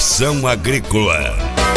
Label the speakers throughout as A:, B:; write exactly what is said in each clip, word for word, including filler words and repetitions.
A: Estação Agrícola.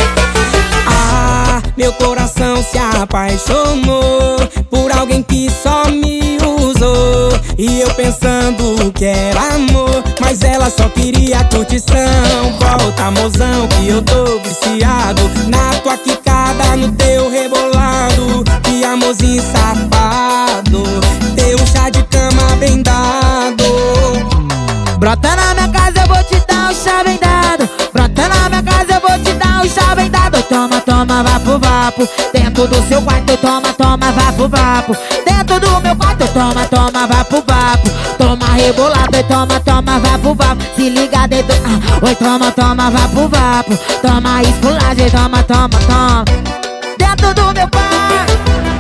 B: Ah, meu coração se apaixonou por alguém que só me usou. E eu pensando que era amor, mas ela só queria curtição. Volta, mozão, que eu tô viciado na tua quicada, no teu rebolado. Que amorzinho safado, teu chá de cama bem dado.
C: Brota na minha casa, eu vou te dar um chá bem dado. Brota na minha casa, eu vou te dar um chá bem dado. Toma, toma, vapo, vapo. Dentro do seu quarto, toma, toma, vapo, vapo. Dentro do meu quarto, toma, toma, vapo, vapo. Toma rebolado e toma, toma, vapo, vapo. Se liga dentro, ah, oi, toma, toma, vapo, vapo. Toma esculagem, toma, toma, toma. Dentro do meu quarto.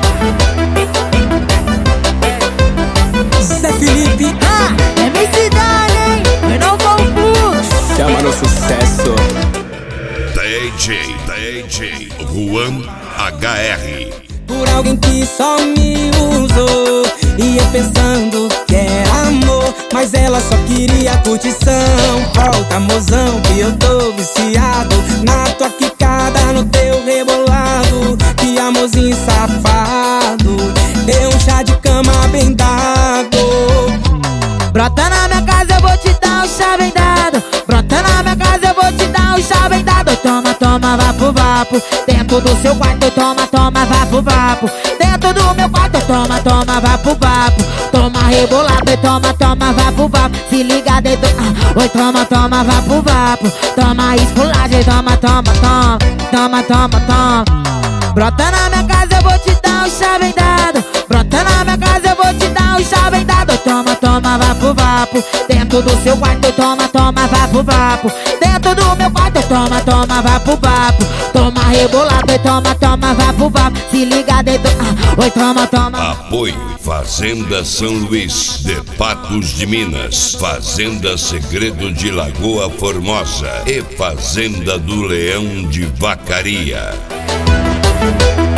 B: Zé Felipe,
C: ah, é minha cidade, hein? Eu não vou fluxo.
D: Chama no sucesso.
A: D J, D J Juan H R.
B: por alguém que só me usou. E eu pensando que era amor, mas ela só queria curtição. Volta, mozão, que eu tô viciado na tua quicada, no teu rebolado. Que amorzinho safado, deu um chá de cama bem dado.
C: Brota na minha casa, eu vou te dar um chá bem dado. Brota na minha casa, eu vou te dar um chá bem dado. Toma, toma, vapo, vapo. Dentro do seu quarto, toma, toma, vapo, vapo. Dentro do meu quarto, toma, toma, vapo, vapo. Toma rebolado e toma, toma, vapo, vapo. Se liga dentro, ah, oi, toma, toma, vapo, vapo. Toma esculagem, toma, toma, toma. Toma, toma, toma. Brota na minha casa, eu vou te dar um chá bem dado. Brota na minha casa, eu vou te dar um chá bem dado. Toma, toma, vapo, vapo. Dentro do seu quarto, toma, toma, vapo, vapo. Dentro do meu quarto, toma, toma, vapo, vapo. Toma rebolado e toma, toma, vapo, vapo. Se liga dentro, ah, oi, toma, toma.
A: Apoio Fazenda São Luís, de Patos de Minas, Fazenda Segredo de Lagoa Formosa e Fazenda do Leão de Vacaria.